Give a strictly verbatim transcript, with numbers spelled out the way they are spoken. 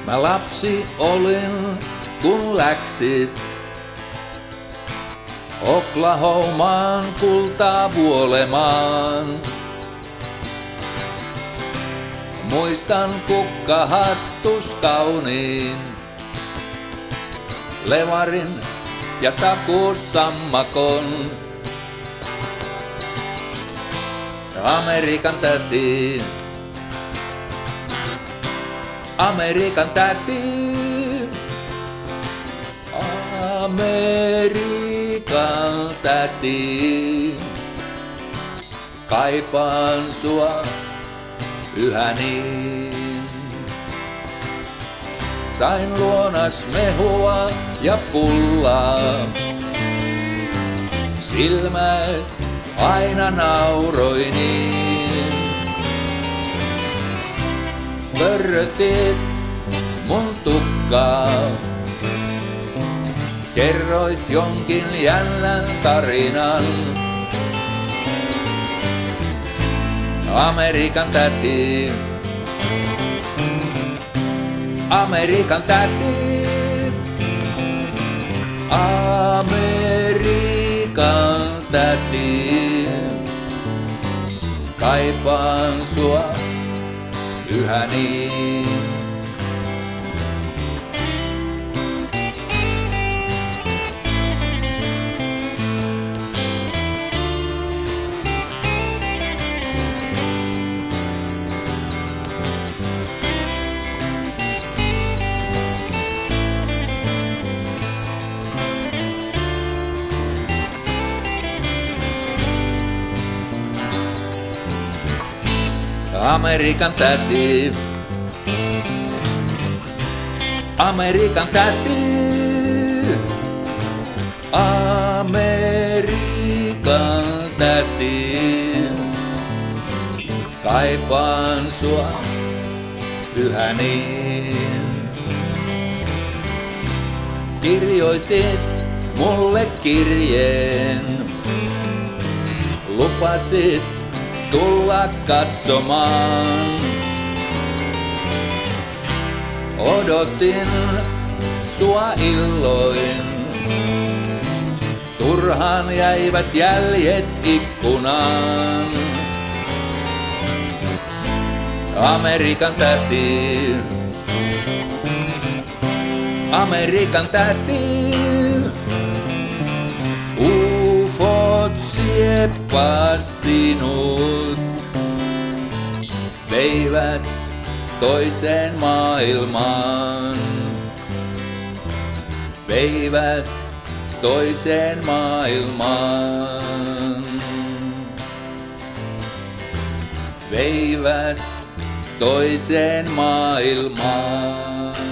Mä lapsi olin, kun läksit Oklahomaan kultaa vuolemaan. Muistan kukkahattus kauniin, levarin ja sakussammakon. Amerikan täti, Amerikan täti, Amerikan täti. Kaipaan sua yhä niin. Sain luonas mehua ja pullaa, silmäs aina nauroi niin. Pörrötit mun tukkaa, kerroit jonkin jännän tarinan. Amerikan täti, Amerikan täti, Amerikan täti. Kaipaan sua yhä niin. Amerikan täti, Amerikan täti, Amerikan täti. Kaipaan sua yhä niin. Kirjoitit mulle kirjeen, lupasit tulla katsomaan. Odotin sua illoin, turhaan jäivät jäljet ikkunaan. Amerikan täti, Amerikan täti, ufot sieppas sinut, veivät toiseen maailmaan, veivät toiseen maailmaan, veivät toiseen maailmaan.